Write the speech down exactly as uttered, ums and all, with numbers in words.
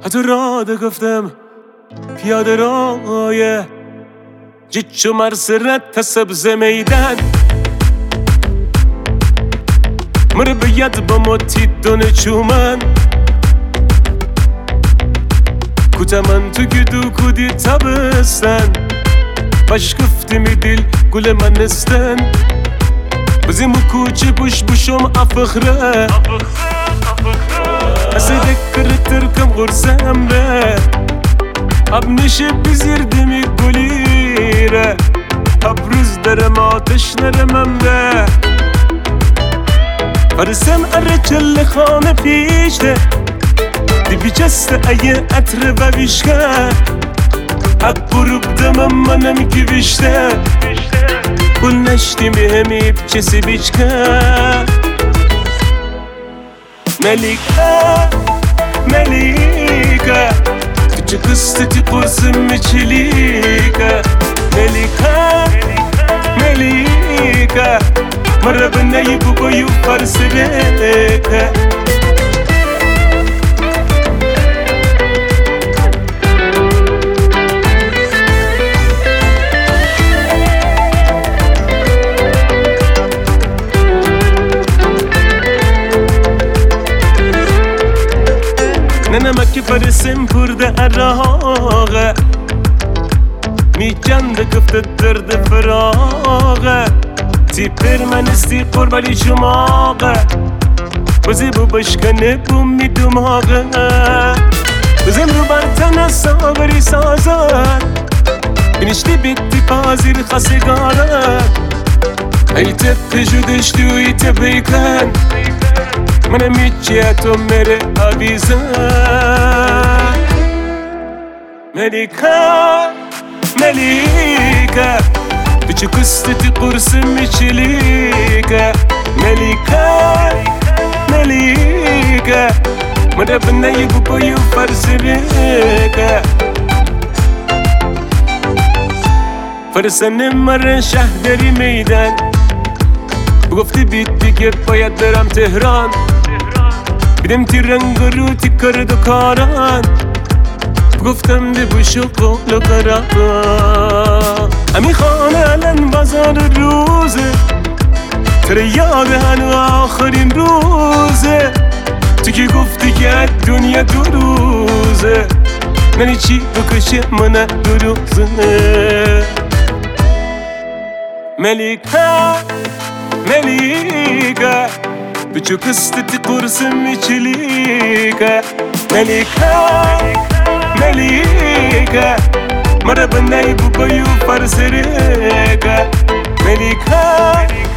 حتی را ده گفتم پیاده رایه جیچو مرسرت تا سبز میدن مر باید با متی دونه چومن کوتا من تو گدو کودی تابستن باش گفتی می دیل گل من نستن بزیمو کوچه بوش بوشم افخره اصلا دکر ترکم غرزم ره اب نشه بزیر دمی گلیره اب روز درم آتش نرمم ره فرسم اره چل خانه پیشته دی بیچسته ایه عطر و ویشکه اب بروب دمم منم کی بیشته بول نشتی بهمی چسی بیچکه ملیکه ملیکه تو قصتی قرصم میچلیکه ملیکه ملیکه مرا به نیبو بایو فرسی بیکه نمک فرسم پرده عراقه می جنده گفته درد فراغه تی پر من استی قربالی شماغه بزی بو بشکنه بو می دماغه بزیم رو برتن ساوری سازد بینشتی بیتی پازیر خسیگارد ای تپ جودشتی و ای تپ بیکن منم هیچیه تو میره آویزن ملیکه ملیکه بچه کستی قرص میچلیکه ملیکه ملیکه مره بنایی بو بایو فرسی بیکه فرسنه مره شهدری میدن بگفتی بیت دیگه باید برم تهران بیدم تی رنگ رو تی کرد و کاران بگفتم دی بوش و قول و قراران امی خانه الان بازار روزه تره یاد هنو آخرین روزه تو که گفتی که دنیا دو روزه منی چی بکشه منه دو روزه ملیکه ملیکه بچو قصتی قرصم میچلیکه ملیکه ملیکه مرا به نیبو بایو فرسریکه ملیکه